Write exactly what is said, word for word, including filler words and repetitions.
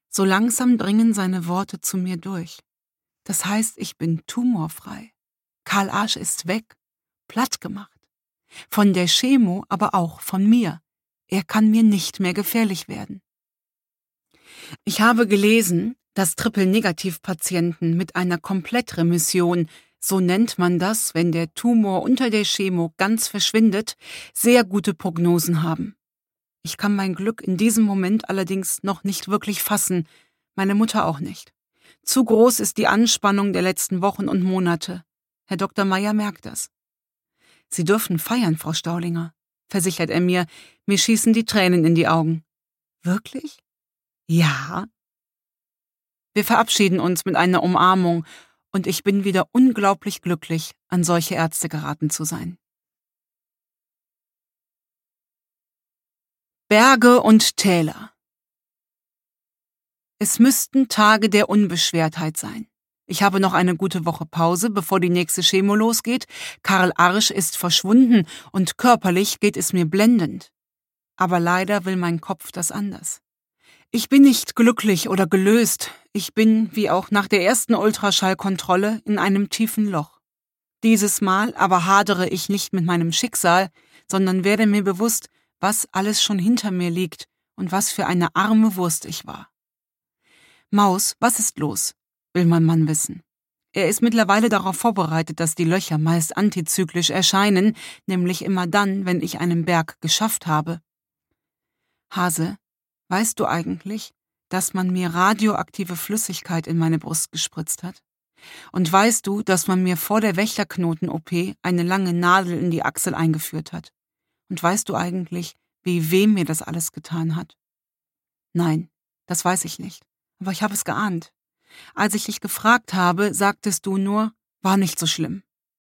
So langsam dringen seine Worte zu mir durch. Das heißt, ich bin tumorfrei. Karl Arsch ist weg, platt gemacht. Von der Chemo, aber auch von mir. Er kann mir nicht mehr gefährlich werden. Ich habe gelesen, dass Triple-Negativ-Patienten mit einer Komplettremission, so nennt man das, wenn der Tumor unter der Chemo ganz verschwindet, sehr gute Prognosen haben. Ich kann mein Glück in diesem Moment allerdings noch nicht wirklich fassen, meine Mutter auch nicht. Zu groß ist die Anspannung der letzten Wochen und Monate. Herr Doktor Meyer merkt das. Sie dürfen feiern, Frau Staulinger, versichert er mir, mir schießen die Tränen in die Augen. Wirklich? Ja. Wir verabschieden uns mit einer Umarmung und ich bin wieder unglaublich glücklich, an solche Ärzte geraten zu sein. Berge und Täler. Es müssten Tage der Unbeschwertheit sein. Ich habe noch eine gute Woche Pause, bevor die nächste Chemo losgeht. Karl Arsch ist verschwunden und körperlich geht es mir blendend. Aber leider will mein Kopf das anders. Ich bin nicht glücklich oder gelöst. Ich bin, wie auch nach der ersten Ultraschallkontrolle, in einem tiefen Loch. Dieses Mal aber hadere ich nicht mit meinem Schicksal, sondern werde mir bewusst, was alles schon hinter mir liegt und was für eine arme Wurst ich war. Maus, was ist los? Will mein Mann wissen. Er ist mittlerweile darauf vorbereitet, dass die Löcher meist antizyklisch erscheinen, nämlich immer dann, wenn ich einen Berg geschafft habe. Hase, weißt du eigentlich, dass man mir radioaktive Flüssigkeit in meine Brust gespritzt hat? Und weißt du, dass man mir vor der Wächterknoten-O P eine lange Nadel in die Achsel eingeführt hat? Und weißt du eigentlich, wie weh mir das alles getan hat? Nein, das weiß ich nicht, aber ich habe es geahnt. Als ich dich gefragt habe, sagtest du nur, war nicht so schlimm.